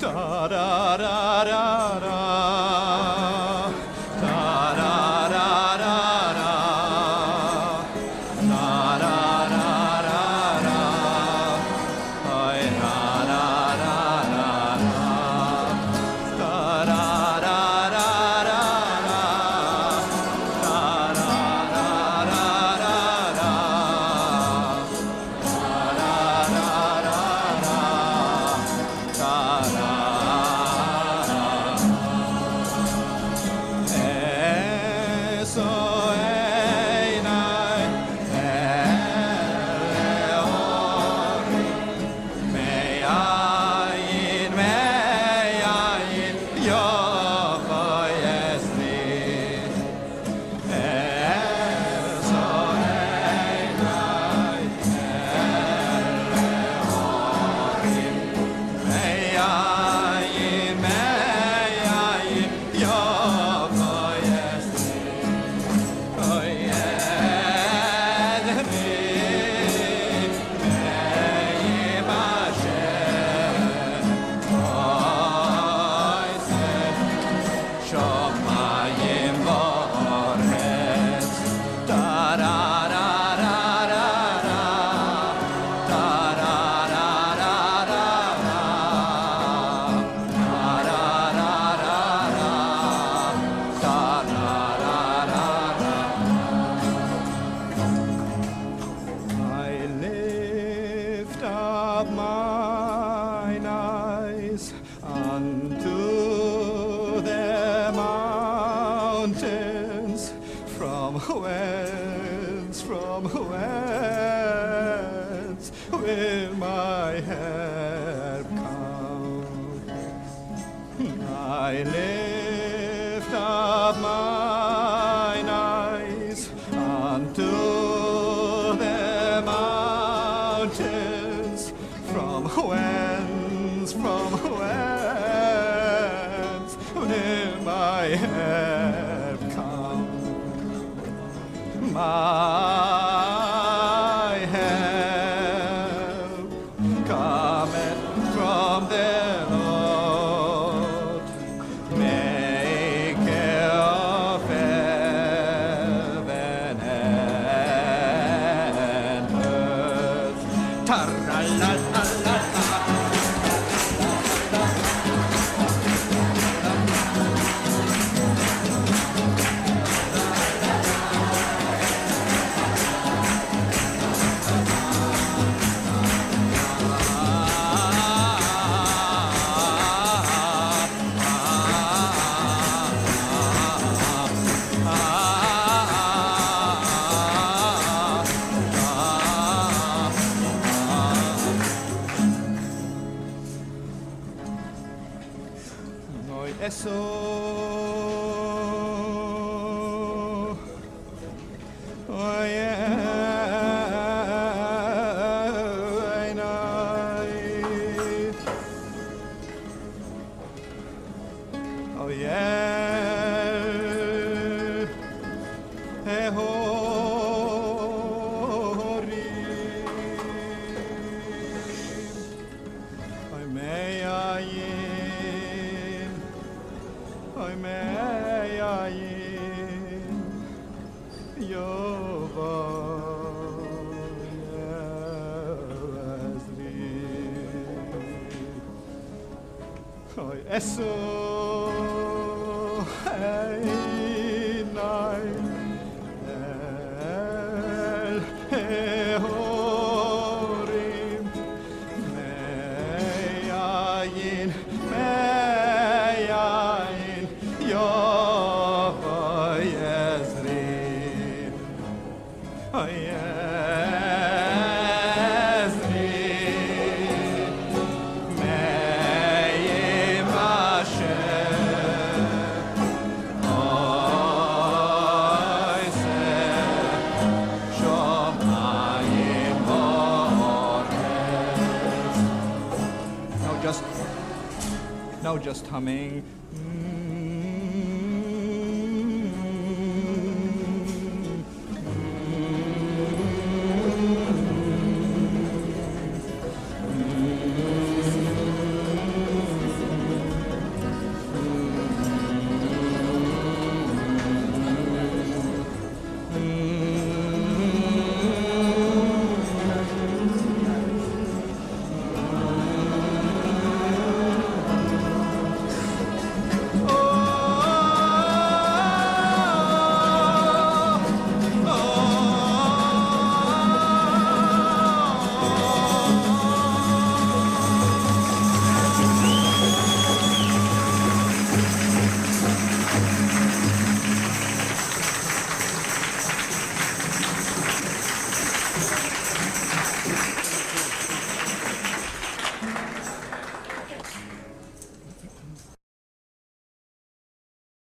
Da da da da da. Da da da da da. Da da da da da. Ay da da da da da. Da da da da da da. Da da da da da da. Mine eyes unto the mountains, from whence will my help come? I lift up mine eyes unto the mountains, from whence will my help come? My help cometh from the Lord, maker of heaven and earth. Ta-ra-la-la-la-la. Noi esso oh yeah, hori, I may eso horim meyayin Now just humming.